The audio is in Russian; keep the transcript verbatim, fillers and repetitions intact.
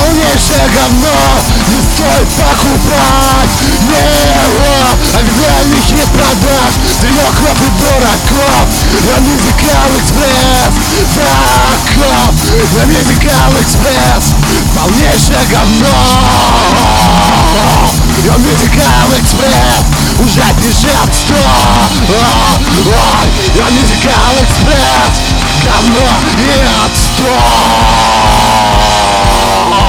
полнейшее говно, не стоит покупать его. Официальный хит продаж трехлап и дураков на Musical Express. Таков на Musical Express. Полнейшее говно. На Musical Express уже пишет сто. На Musical Express говно нет сто.